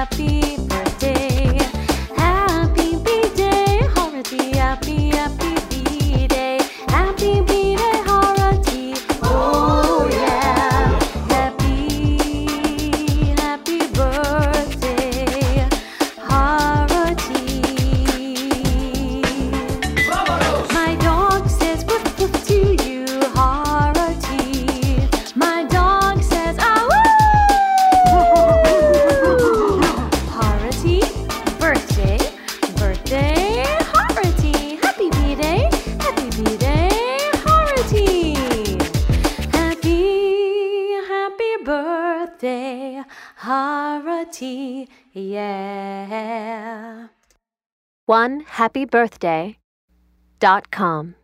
happy birthday. Happy B-Day, Harati. Happy, happy B-Day. Happy B-Day, Harati. Oh yeah. Happy, happy birthday, Harati. My dog says woof woof to you, Harati. My dog says ah woo. Harati, birthday, birthday, Harati. Happy B-Day, Harati. Happy, happy birthday, Harati. Yeah. OneHappyBirthday.com